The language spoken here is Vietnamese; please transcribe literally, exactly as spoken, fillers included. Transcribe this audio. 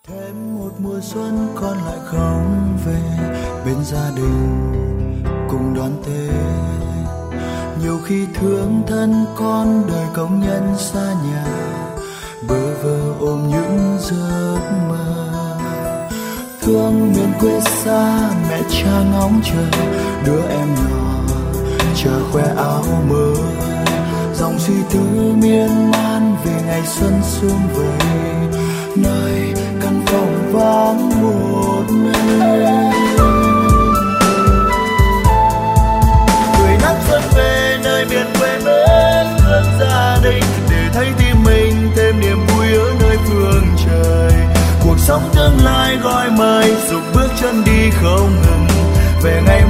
Thêm một mùa xuân con lại không về bên gia đình cùng đón Tết. Nhiều khi thương thân con đời công nhân xa nhà, bơ vơ ôm những giấc mơ. Thương miền quê xa mẹ cha ngóng chờ đứa em nhỏ chờ khoe áo mới. Dòng suy tư miên man về ngày xuân sum vầy, nơi căn phòng vắng một mình. Người nắng xuân về nơi miền quê mến thương gia đình, để thấy tim mình thêm niềm vui ở nơi phương trời. Cuộc sống tương lai gọi mời, dục bước chân đi không ngừng về ngày